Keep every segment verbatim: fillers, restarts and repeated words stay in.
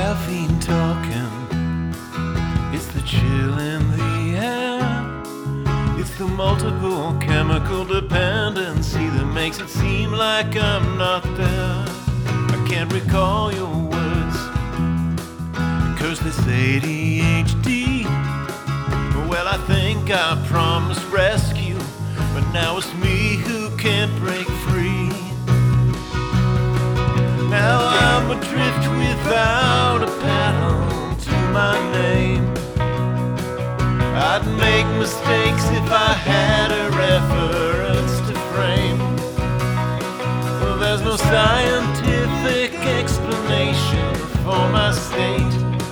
caffeine talking, it's the chill in the air, it's the multiple chemical dependency that makes it seem like I'm not there. I can't recall your words, curse this A D H D. Well, I think I promised rescue, but now it's me who can't break free. Now I'm adrift without a paddle to my name. I'd make mistakes if I had a reference to frame. Well, there's no scientific explanation for my state.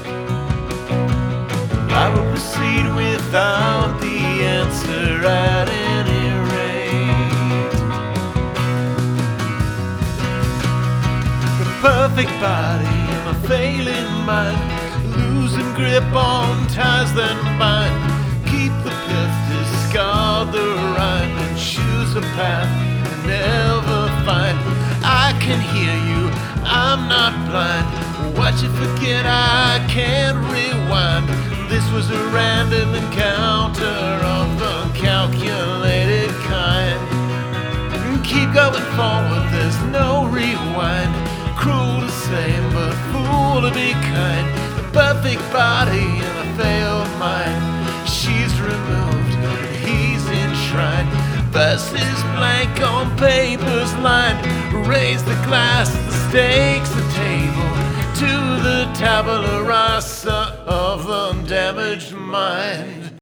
I will proceed without the answer at any rate. The perfect body and a failing mind, losing grip on ties that bind. Keep the pith, discard the rind, and choose a path you never find. I can hear you, I'm not blind. What you forget, I can't rewind. This was a random encounter of the calculated kind. Keep going forward, there's no rewind. Cruel to say, but fool to be kind. The perfect body and a failed mind. She's removed, he's enshrined. Verses blank on paper's lined. Raise the glass, the stakes, the table, to the tabula rasa of the damaged mind.